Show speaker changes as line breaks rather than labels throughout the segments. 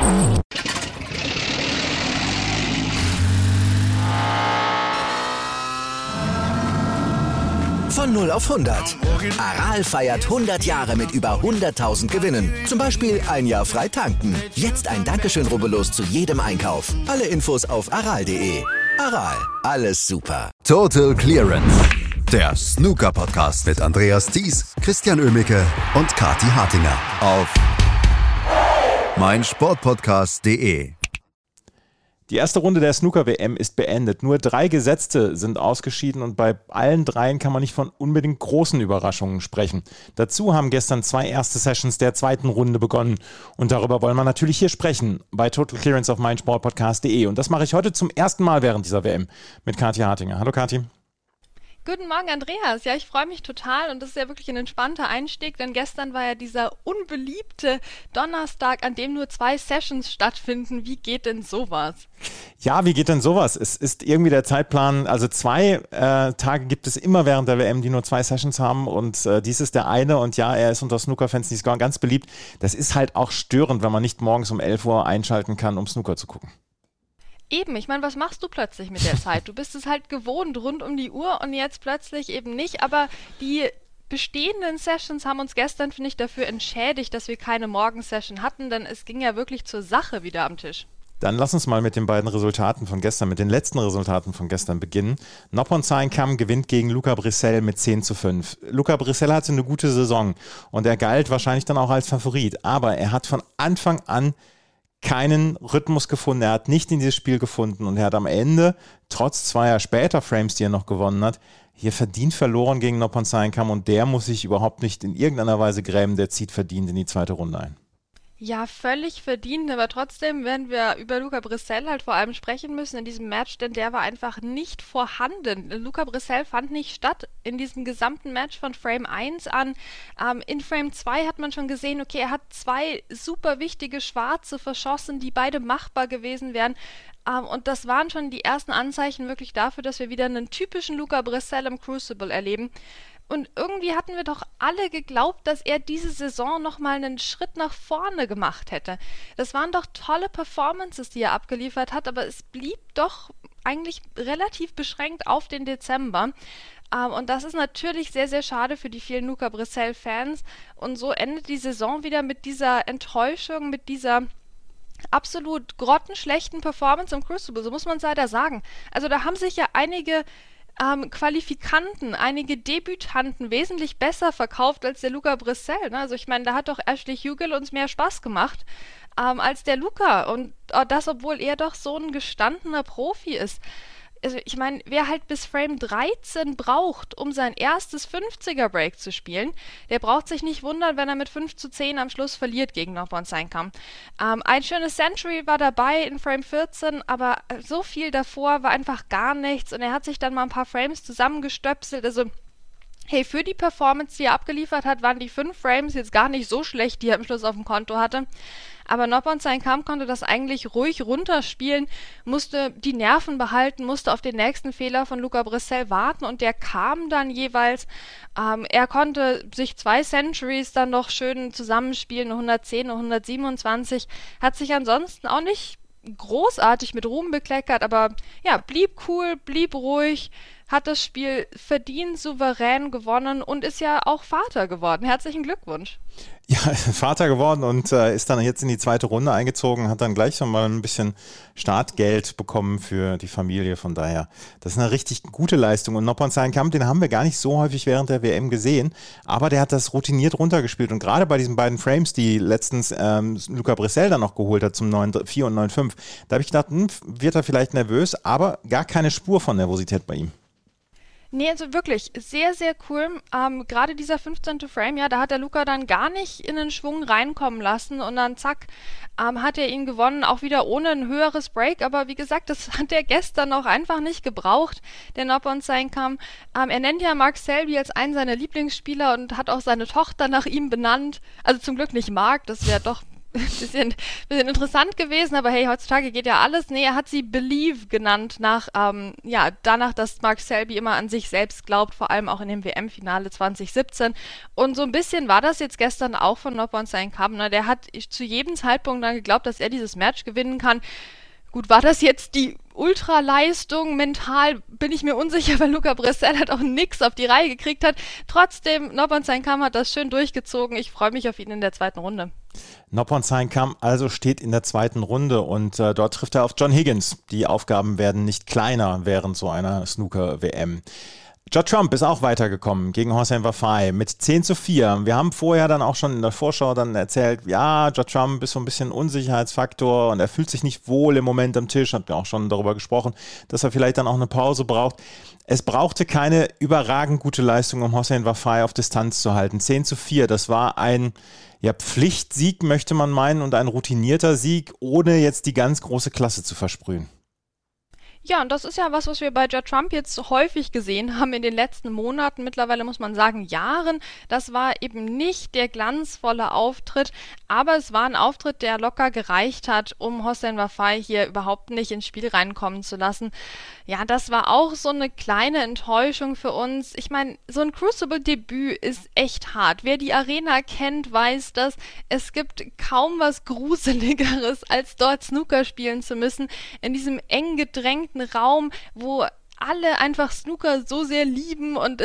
Von 0 auf 100. Aral feiert 100 Jahre mit über 100.000 Gewinnen. Zum Beispiel ein Jahr frei tanken. Jetzt ein Dankeschön, rubbellos zu jedem Einkauf. Alle Infos auf aral.de. Aral, alles super.
Total Clearance. Der Snooker-Podcast mit Andreas Thies, Christian Oemicke und Kathi Hartinger auf meinsportpodcast.de.
Die erste Runde der Snooker-WM ist beendet. Nur 3 Gesetzte sind ausgeschieden und bei allen 3 kann man nicht von unbedingt großen Überraschungen sprechen. Dazu haben gestern 2 erste Sessions der zweiten Runde begonnen und darüber wollen wir natürlich hier sprechen bei Total Clearance auf meinsportpodcast.de und das mache ich heute zum ersten Mal während dieser WM mit Kathi Hartinger. Hallo Kathi.
Guten Morgen, Andreas. Ja, ich freue mich total und das ist ja wirklich ein entspannter Einstieg, denn gestern war ja dieser unbeliebte Donnerstag, an dem nur 2 Sessions stattfinden. Wie geht denn sowas?
Ja, wie geht denn sowas? Es ist irgendwie der Zeitplan, also 2 Tage gibt es immer während der WM, die nur 2 Sessions haben und dies ist der eine und ja, er ist unter Snooker-Fans nicht ganz beliebt. Das ist halt auch störend, wenn man nicht morgens um 11 Uhr einschalten kann, um Snooker zu gucken.
Eben, ich meine, was machst du plötzlich mit der Zeit? Du bist es halt gewohnt rund um die Uhr und jetzt plötzlich eben nicht, aber die bestehenden Sessions haben uns gestern, finde ich, dafür entschädigt, dass wir keine Morgensession hatten, denn es ging ja wirklich zur Sache wieder am Tisch.
Dann lass uns mal mit den beiden Resultaten von gestern, mit den letzten Resultaten von gestern beginnen. Noppon Saengkham gewinnt gegen Luca Brecel mit 10:5. Luca Brecel hatte eine gute Saison und er galt wahrscheinlich dann auch als Favorit, aber er hat von Anfang an keinen Rhythmus gefunden, er hat nicht in dieses Spiel gefunden und er hat am Ende, trotz 2 später Frames, die er noch gewonnen hat, hier verdient verloren gegen Noppon Saengkham und der muss sich überhaupt nicht in irgendeiner Weise grämen, der zieht verdient in die zweite Runde ein.
Ja, völlig verdient, aber trotzdem werden wir über Luca Brecel halt vor allem sprechen müssen in diesem Match, denn der war einfach nicht vorhanden. Luca Brecel fand nicht statt in diesem gesamten Match von Frame 1 an. In Frame 2 hat man schon gesehen, okay, er hat 2 super wichtige Schwarze verschossen, die beide machbar gewesen wären. Und das waren schon die ersten Anzeichen wirklich dafür, dass wir wieder einen typischen Luca Brecel im Crucible erleben. Und irgendwie hatten wir doch alle geglaubt, dass er diese Saison nochmal einen Schritt nach vorne gemacht hätte. Das waren doch tolle Performances, die er abgeliefert hat, aber es blieb doch eigentlich relativ beschränkt auf den Dezember. Und das ist natürlich sehr, sehr schade für die vielen Luca Brecel-Fans. Und so endet die Saison wieder mit dieser Enttäuschung, mit dieser absolut grottenschlechten Performance im Crucible, so muss man es leider sagen. Also da haben sich ja einige Qualifikanten, einige Debütanten wesentlich besser verkauft als der Luca Brecel. Ne? Also ich meine, da hat doch Ashley Hugel uns mehr Spaß gemacht als der Luca. Und das, obwohl er doch so ein gestandener Profi ist. Also ich meine, wer halt bis Frame 13 braucht, um sein erstes 50er-Break zu spielen, der braucht sich nicht wundern, wenn er mit 5:10 am Schluss verliert gegen Noppon Saengkham. Ein schönes Century war dabei in Frame 14, aber so viel davor war einfach gar nichts und er hat sich dann mal ein paar Frames zusammengestöpselt, also hey, für die Performance, die er abgeliefert hat, waren die 5 Frames jetzt gar nicht so schlecht, die er am Schluss auf dem Konto hatte. Aber Noppon Saengkham konnte das eigentlich ruhig runterspielen, musste die Nerven behalten, musste auf den nächsten Fehler von Luca Brecel warten und der kam dann jeweils. Er konnte sich 2 Centuries dann noch schön zusammenspielen, eine 110, eine 127, hat sich ansonsten auch nicht großartig mit Ruhm bekleckert, aber ja, blieb cool, blieb ruhig, hat das Spiel verdient, souverän gewonnen und ist ja auch Vater geworden. Herzlichen Glückwunsch.
Ja, Vater geworden und ist dann jetzt in die zweite Runde eingezogen, hat dann gleich schon mal ein bisschen Startgeld bekommen für die Familie. Von daher, das ist eine richtig gute Leistung. Und Noppon Saengkham, den haben wir gar nicht so häufig während der WM gesehen, aber der hat das routiniert runtergespielt. Und gerade bei diesen beiden Frames, die letztens Luca Brecel dann noch geholt hat zum 9-4 und 9-5, da habe ich gedacht, wird er vielleicht nervös, aber gar keine Spur von Nervosität bei ihm.
Nee, also wirklich sehr, sehr cool. Gerade dieser 15. Frame, ja, da hat der Luca dann gar nicht in den Schwung reinkommen lassen und dann zack, hat er ihn gewonnen, auch wieder ohne ein höheres Break, aber wie gesagt, das hat er gestern auch einfach nicht gebraucht, der Noppon Saengkham. Er nennt ja Mark Selby als einen seiner Lieblingsspieler und hat auch seine Tochter nach ihm benannt, also zum Glück nicht Mark, das wäre doch bisschen interessant gewesen, aber hey, heutzutage geht ja alles. Nee, er hat sie Believe genannt, danach, dass Mark Selby immer an sich selbst glaubt, vor allem auch in dem WM-Finale 2017. Und so ein bisschen war das jetzt gestern auch von Noppon-Sain Kam. Ne? Der hat zu jedem Zeitpunkt dann geglaubt, dass er dieses Match gewinnen kann. Gut, war das jetzt die Ultraleistung? Mental bin ich mir unsicher, weil Luca Brecel halt auch nichts auf die Reihe gekriegt hat. Trotzdem, Noppon-Sain Kam hat das schön durchgezogen. Ich freue mich auf ihn in der zweiten Runde.
Noppon-Sain Kam also steht in der zweiten Runde und dort trifft er auf John Higgins. Die Aufgaben werden nicht kleiner während so einer Snooker-WM. Judd Trump ist auch weitergekommen gegen Hossein Vafaei mit 10:4. Wir haben vorher dann auch schon in der Vorschau dann erzählt, ja, Judd Trump ist so ein bisschen Unsicherheitsfaktor und er fühlt sich nicht wohl im Moment am Tisch, hat mir auch schon darüber gesprochen, dass er vielleicht dann auch eine Pause braucht. Es brauchte keine überragend gute Leistung, um Hossein Vafaei auf Distanz zu halten. 10:4, das war ein Pflichtsieg, möchte man meinen, und ein routinierter Sieg, ohne jetzt die ganz große Klasse zu versprühen.
Ja, und das ist ja was wir bei Judd Trump jetzt häufig gesehen haben in den letzten Monaten, mittlerweile muss man sagen Jahren. Das war eben nicht der glanzvolle Auftritt, aber es war ein Auftritt, der locker gereicht hat, um Hossein Vafaei hier überhaupt nicht ins Spiel reinkommen zu lassen. Ja, das war auch so eine kleine Enttäuschung für uns. Ich meine, so ein Crucible-Debüt ist echt hart. Wer die Arena kennt, weiß das. Es gibt kaum was Gruseligeres, als dort Snooker spielen zu müssen, in diesem eng gedrängten Raum, wo alle einfach Snooker so sehr lieben und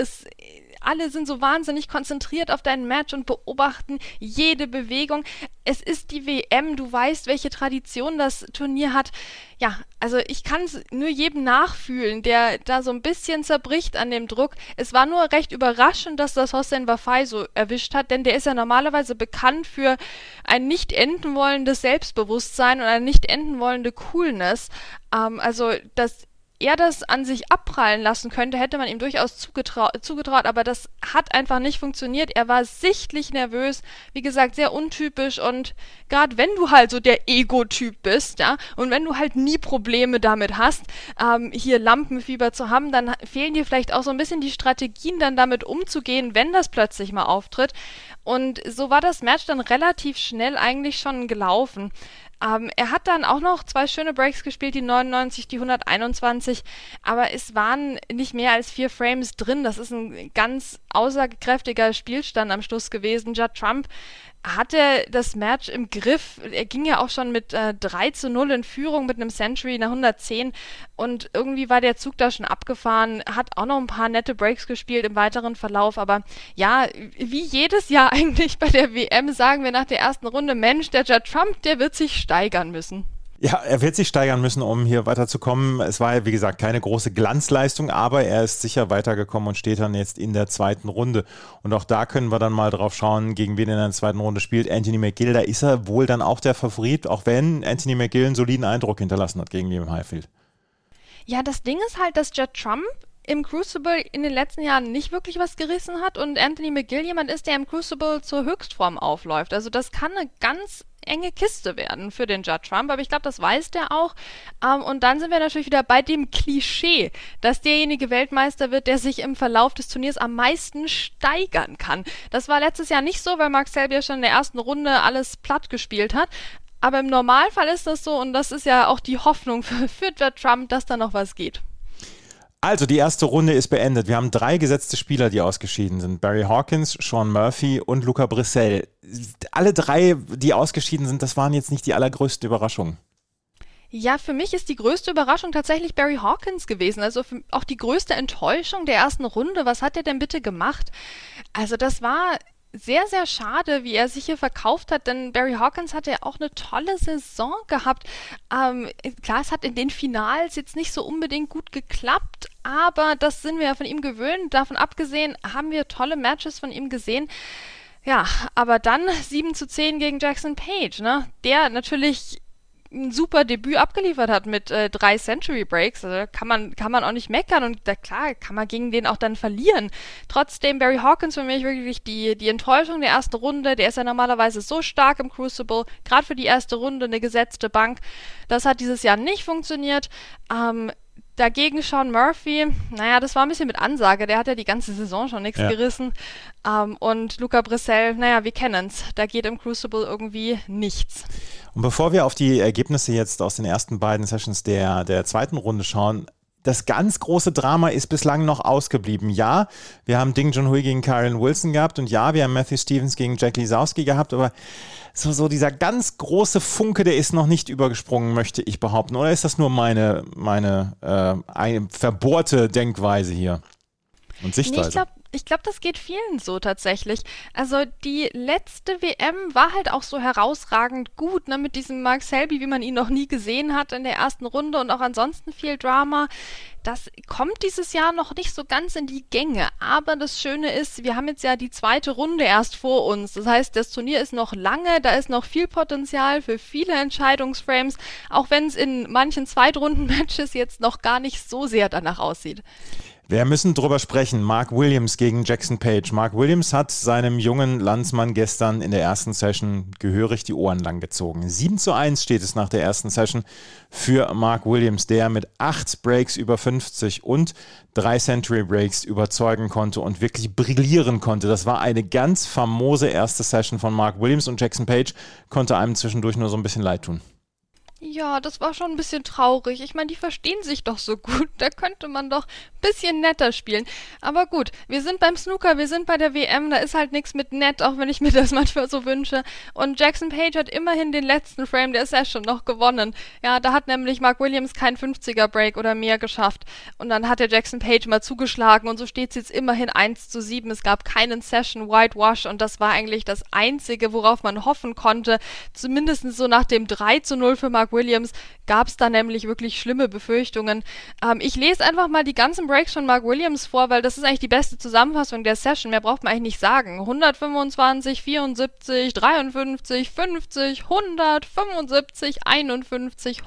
alle sind so wahnsinnig konzentriert auf dein Match und beobachten jede Bewegung. Es ist die WM, du weißt, welche Tradition das Turnier hat. Ja, also ich kann es nur jedem nachfühlen, der da so ein bisschen zerbricht an dem Druck. Es war nur recht überraschend, dass das Hossein Vafaei so erwischt hat, denn der ist ja normalerweise bekannt für ein nicht enden wollendes Selbstbewusstsein und eine nicht enden wollende Coolness. Also dass er das an sich abprallen lassen könnte, hätte man ihm durchaus zugetraut, aber das hat einfach nicht funktioniert. Er war sichtlich nervös, wie gesagt, sehr untypisch, und gerade wenn du halt so der Ego-Typ bist, ja, und wenn du halt nie Probleme damit hast, hier Lampenfieber zu haben, dann fehlen dir vielleicht auch so ein bisschen die Strategien, dann damit umzugehen, wenn das plötzlich mal auftritt. Und so war das Match dann relativ schnell eigentlich schon gelaufen. Er hat dann auch noch 2 schöne Breaks gespielt, die 99, die 121, aber es waren nicht mehr als 4 Frames drin. Das ist ein ganz aussagekräftiger Spielstand am Schluss gewesen. Judd Trump hatte das Match im Griff. Er ging ja auch schon mit 3:0 in Führung mit einem Century nach 110 und irgendwie war der Zug da schon abgefahren, hat auch noch ein paar nette Breaks gespielt im weiteren Verlauf, aber ja, wie jedes Jahr eigentlich bei der WM sagen wir nach der ersten Runde, Mensch, der Judd Trump, der wird sich steigern müssen.
Ja, er wird sich steigern müssen, um hier weiterzukommen. Es war ja, wie gesagt, keine große Glanzleistung, aber er ist sicher weitergekommen und steht dann jetzt in der zweiten Runde. Und auch da können wir dann mal drauf schauen, gegen wen er in der zweiten Runde spielt. Anthony McGill, da ist er wohl dann auch der Favorit, auch wenn Anthony McGill einen soliden Eindruck hinterlassen hat gegen Liam Highfield.
Ja, das Ding ist halt, dass Judd Trump im Crucible in den letzten Jahren nicht wirklich was gerissen hat und Anthony McGill jemand ist, der im Crucible zur Höchstform aufläuft. Also das kann eine ganz enge Kiste werden für den Judd Trump, aber ich glaube, das weiß der auch. Und dann sind wir natürlich wieder bei dem Klischee, dass derjenige Weltmeister wird, der sich im Verlauf des Turniers am meisten steigern kann. Das war letztes Jahr nicht so, weil Mark Selby ja schon in der ersten Runde alles platt gespielt hat. Aber im Normalfall ist das so und das ist ja auch die Hoffnung für Judd Trump, dass da noch was geht.
Also die erste Runde ist beendet. Wir haben 3 gesetzte Spieler, die ausgeschieden sind. Barry Hawkins, Shaun Murphy und Luca Brecel. Alle 3, die ausgeschieden sind, das waren jetzt nicht die allergrößten Überraschungen.
Ja, für mich ist die größte Überraschung tatsächlich Barry Hawkins gewesen. Also auch die größte Enttäuschung der ersten Runde. Was hat er denn bitte gemacht? Also das war sehr, sehr schade, wie er sich hier verkauft hat, denn Barry Hawkins hatte ja auch eine tolle Saison gehabt. Klar, es hat in den Finals jetzt nicht so unbedingt gut geklappt, aber das sind wir ja von ihm gewöhnt. Davon abgesehen haben wir tolle Matches von ihm gesehen. Ja, aber dann 7:10 gegen Jackson Page, ne? Der natürlich ein super Debüt abgeliefert hat mit 3 Century Breaks. Also kann man auch nicht meckern und klar kann man gegen den auch dann verlieren. Trotzdem Barry Hawkins für mich wirklich die Enttäuschung der ersten Runde. Der ist ja normalerweise so stark im Crucible, gerade für die erste Runde eine gesetzte Bank. Das hat dieses Jahr nicht funktioniert. Dagegen Sean Murphy, naja, das war ein bisschen mit Ansage, der hat ja die ganze Saison schon nichts gerissen. Und Luca Brissell, naja, wir kennen's, da geht im Crucible irgendwie nichts.
Und bevor wir auf die Ergebnisse jetzt aus den ersten beiden Sessions der zweiten Runde schauen, das ganz große Drama ist bislang noch ausgeblieben. Ja, wir haben Ding Junhui gegen Kyron Wilson gehabt und ja, wir haben Matthew Stevens gegen Jack Lisowski gehabt, aber so dieser ganz große Funke, der ist noch nicht übergesprungen, möchte ich behaupten. Oder ist das nur meine verbohrte Denkweise hier und Sichtweise?
Nee, ich glaube, das geht vielen so tatsächlich. Also die letzte WM war halt auch so herausragend gut, ne, mit diesem Mark Selby, wie man ihn noch nie gesehen hat in der ersten Runde und auch ansonsten viel Drama. Das kommt dieses Jahr noch nicht so ganz in die Gänge, aber das Schöne ist, wir haben jetzt ja die zweite Runde erst vor uns. Das heißt, das Turnier ist noch lange, da ist noch viel Potenzial für viele Entscheidungsframes, auch wenn es in manchen Zweitrunden-Matches jetzt noch gar nicht so sehr danach aussieht.
Wir müssen drüber sprechen. Mark Williams gegen Jackson Page. Mark Williams hat seinem jungen Landsmann gestern in der ersten Session gehörig die Ohren lang gezogen. 7:1 steht es nach der ersten Session für Mark Williams, der mit 8 Breaks über 50 und 3 Century Breaks überzeugen konnte und wirklich brillieren konnte. Das war eine ganz famose erste Session von Mark Williams und Jackson Page konnte einem zwischendurch nur so ein bisschen leid tun.
Ja, das war schon ein bisschen traurig. Ich meine, die verstehen sich doch so gut. Da könnte man doch ein bisschen netter spielen. Aber gut, wir sind beim Snooker, wir sind bei der WM, da ist halt nichts mit nett, auch wenn ich mir das manchmal so wünsche. Und Jackson Page hat immerhin den letzten Frame der Session noch gewonnen. Ja, da hat nämlich Mark Williams keinen 50er-Break oder mehr geschafft. Und dann hat der Jackson Page mal zugeschlagen und so steht es jetzt immerhin 1:7. Es gab keinen Session-Whitewash und das war eigentlich das Einzige, worauf man hoffen konnte. Zumindest so nach dem 3:0 für Mark Williams gab es da nämlich wirklich schlimme Befürchtungen. Ich lese einfach mal die ganzen Breaks von Mark Williams vor, weil das ist eigentlich die beste Zusammenfassung der Session. Mehr braucht man eigentlich nicht sagen. 125, 74, 53, 50, 100, 75, 51,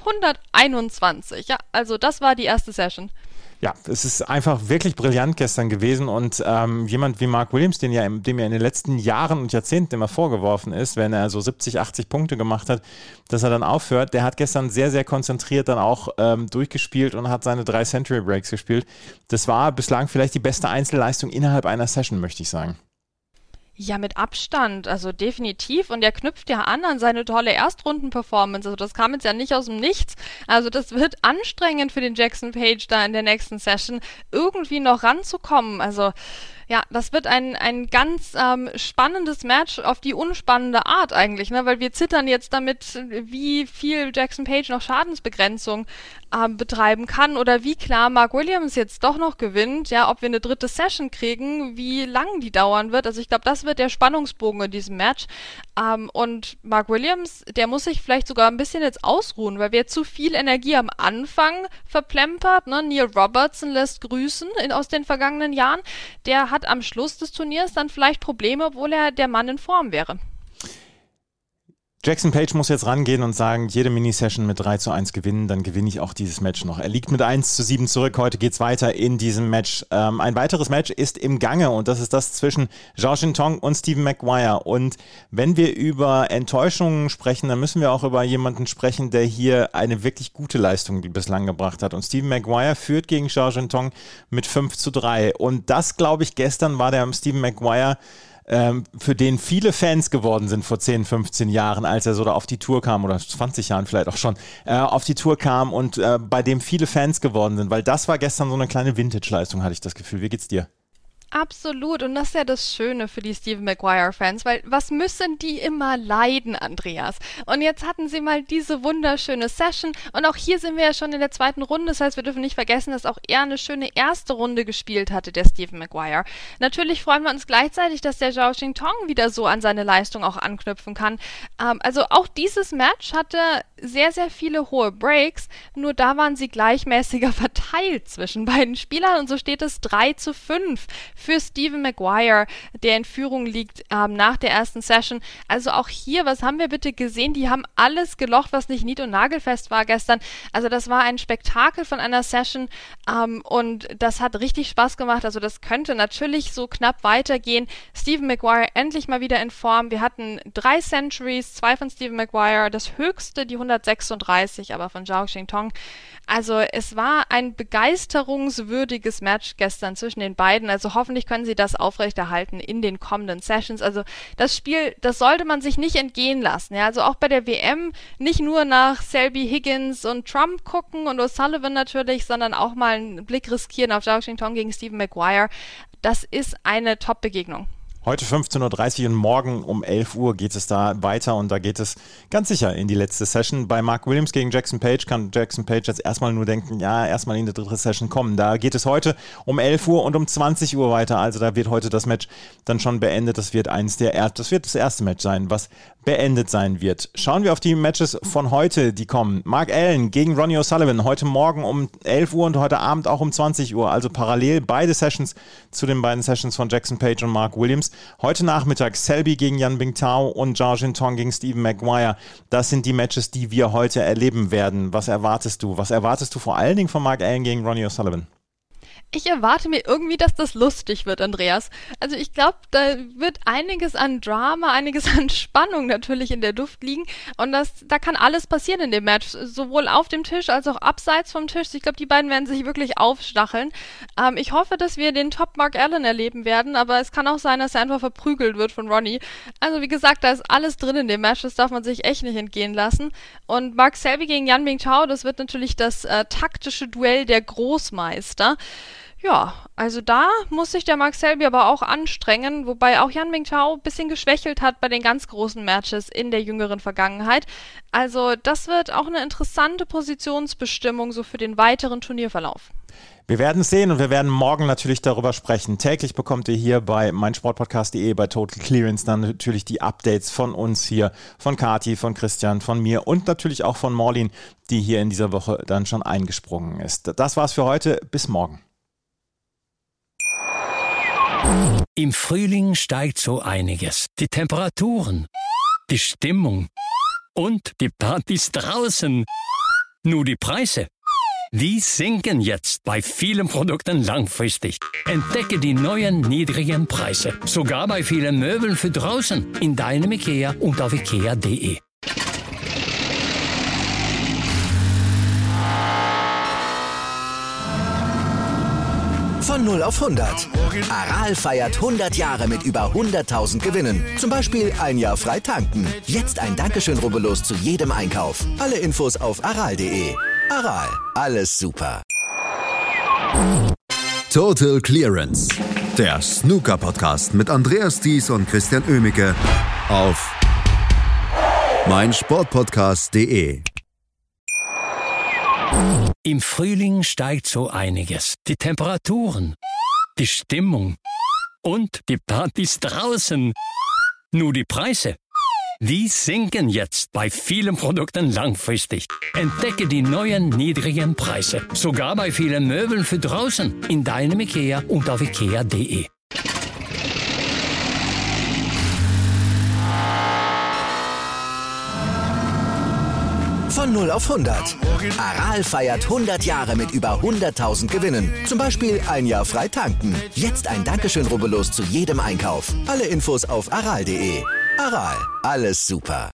121. Ja, also das war die erste Session.
Ja, es ist einfach wirklich brillant gestern gewesen und jemand wie Mark Williams, dem ja in den letzten Jahren und Jahrzehnten immer vorgeworfen ist, wenn er so 70, 80 Punkte gemacht hat, dass er dann aufhört, der hat gestern sehr, sehr konzentriert dann auch durchgespielt und hat seine 3 Century Breaks gespielt. Das war bislang vielleicht die beste Einzelleistung innerhalb einer Session, möchte ich sagen.
Ja, mit Abstand, also definitiv. Und er knüpft ja an seine tolle Erstrunden-Performance. Also das kam jetzt ja nicht aus dem Nichts. Also das wird anstrengend für den Jackson Page da in der nächsten Session, irgendwie noch ranzukommen. Also ja, das wird ein ganz spannendes Match auf die unspannende Art eigentlich, ne? Weil wir zittern jetzt damit, wie viel Jackson Page noch Schadensbegrenzung betreiben kann oder wie klar Mark Williams jetzt doch noch gewinnt, ja, ob wir eine dritte Session kriegen, wie lang die dauern wird. Also ich glaube, das wird der Spannungsbogen in diesem Match. Und Mark Williams, der muss sich vielleicht sogar ein bisschen jetzt ausruhen, weil wir zu viel Energie am Anfang verplempert, ne? Neil Robertson lässt grüßen aus den vergangenen Jahren. Der hat am Schluss des Turniers dann vielleicht Probleme, obwohl er der Mann in Form wäre.
Jackson Page muss jetzt rangehen und sagen, jede Minisession mit 3:1 gewinnen, dann gewinne ich auch dieses Match noch. Er liegt mit 1:7 zurück, heute geht's weiter in diesem Match. Ein weiteres Match ist im Gange und das ist das zwischen Zhao Xintong und Stephen Maguire. Und wenn wir über Enttäuschungen sprechen, dann müssen wir auch über jemanden sprechen, der hier eine wirklich gute Leistung bislang gebracht hat. Und Stephen Maguire führt gegen Zhao Xintong mit 5:3. Und das, glaube ich, gestern war der Stephen Maguire, für den viele Fans geworden sind vor 10, 15 Jahren, als er so da auf die Tour kam, oder 20 Jahren vielleicht auch schon, auf die Tour kam und bei dem viele Fans geworden sind, weil das war gestern so eine kleine Vintage-Leistung, hatte ich das Gefühl. Wie geht's dir?
Absolut. Und das ist ja das Schöne für die Stephen Maguire-Fans, weil was müssen die immer leiden, Andreas? Und jetzt hatten sie mal diese wunderschöne Session und auch hier sind wir ja schon in der zweiten Runde, das heißt, wir dürfen nicht vergessen, dass auch er eine schöne erste Runde gespielt hatte, der Stephen Maguire. Natürlich freuen wir uns gleichzeitig, dass der Zhao Xintong wieder so an seine Leistung auch anknüpfen kann. Also auch dieses Match hatte sehr, sehr viele hohe Breaks, nur da waren sie gleichmäßiger verteilt zwischen beiden Spielern und so steht es 3:5 für Stephen Maguire, der in Führung liegt nach der ersten Session. Also auch hier, was haben wir bitte gesehen? Die haben alles gelocht, was nicht nied- und nagelfest war gestern. Also das war ein Spektakel von einer Session und das hat richtig Spaß gemacht. Also das könnte natürlich so knapp weitergehen. Stephen Maguire endlich mal wieder in Form. Wir hatten 3 Centuries, 2 von Stephen Maguire, das höchste, die 136, aber von Zhao Xingtong. Also es war ein begeisterungswürdiges Match gestern zwischen den beiden. Also hoffentlich können sie das aufrechterhalten in den kommenden Sessions. Also das Spiel, das sollte man sich nicht entgehen lassen. Ja? Also auch bei der WM nicht nur nach Selby, Higgins und Trump gucken und O'Sullivan natürlich, sondern auch mal einen Blick riskieren auf Zhao Xingtong gegen Stephen Maguire. Das ist eine Top-Begegnung.
Heute 15.30 Uhr und morgen um 11 Uhr geht es da weiter und da geht es ganz sicher in die letzte Session. Bei Mark Williams gegen Jackson Page kann Jackson Page jetzt erstmal nur denken, ja, erstmal in die dritte Session kommen. Da geht es heute um 11 Uhr und um 20 Uhr weiter. Also da wird heute das Match dann schon beendet. Das wird das erste Match sein, was beendet sein wird. Schauen wir auf die Matches von heute, die kommen. Mark Allen gegen Ronnie O'Sullivan heute Morgen um 11 Uhr und heute Abend auch um 20 Uhr. Also parallel beide Sessions zu den beiden Sessions von Jackson Page und Mark Williams. Heute Nachmittag Selby gegen Yan Bingtao und Zhao Xingtong gegen Stephen Maguire. Das sind die Matches, die wir heute erleben werden. Was erwartest du? Was erwartest du vor allen Dingen von Mark Allen gegen Ronnie O'Sullivan?
Ich erwarte mir irgendwie, dass das lustig wird, Andreas. Also ich glaube, da wird einiges an Drama, einiges an Spannung natürlich in der Luft liegen und da kann alles passieren in dem Match, sowohl auf dem Tisch als auch abseits vom Tisch. Ich glaube, die beiden werden sich wirklich aufstacheln. Ich hoffe, dass wir den Top Mark Allen erleben werden, aber es kann auch sein, dass er einfach verprügelt wird von Ronnie. Also wie gesagt, da ist alles drin in dem Match, das darf man sich echt nicht entgehen lassen. Und Mark Selby gegen Yan Bingtao, das wird natürlich das taktische Duell der Großmeister. Ja, also da muss sich der Mark Selby aber auch anstrengen, wobei auch Yan Bingtao ein bisschen geschwächelt hat bei den ganz großen Matches in der jüngeren Vergangenheit. Also das wird auch eine interessante Positionsbestimmung so für den weiteren Turnierverlauf.
Wir werden es sehen und wir werden morgen natürlich darüber sprechen. Täglich bekommt ihr hier bei meinsportpodcast.de bei Total Clearance dann natürlich die Updates von uns hier, von Kati, von Christian, von mir und natürlich auch von Morlin, die hier in dieser Woche dann schon eingesprungen ist. Das war's für heute. Bis morgen.
Im Frühling steigt so einiges. Die Temperaturen, die Stimmung und die Partys draußen. Nur die Preise, die sinken jetzt bei vielen Produkten langfristig. Entdecke die neuen niedrigen Preise. Sogar bei vielen Möbeln für draußen. In deinem IKEA und auf IKEA.de.
Von 0 auf 100. Aral feiert 100 Jahre mit über 100.000 Gewinnen. Zum Beispiel ein Jahr frei tanken. Jetzt ein Dankeschön, rubbellos zu jedem Einkauf. Alle Infos auf aral.de. Aral, alles super.
Total Clearance. Der Snooker-Podcast mit Andreas Thies und Christian Oemicke auf meinsportpodcast.de.
Im Frühling steigt so einiges. Die Temperaturen, die Stimmung und die Partys draußen. Nur die Preise, die sinken jetzt bei vielen Produkten langfristig. Entdecke die neuen niedrigen Preise. Sogar bei vielen Möbeln für draußen. In deinem IKEA und auf IKEA.de.
Von 0 auf 100. Aral feiert 100 Jahre mit über 100.000 Gewinnen. Zum Beispiel ein Jahr frei tanken. Jetzt ein Dankeschön, rubbellos zu jedem Einkauf. Alle Infos auf aral.de. Aral, alles super.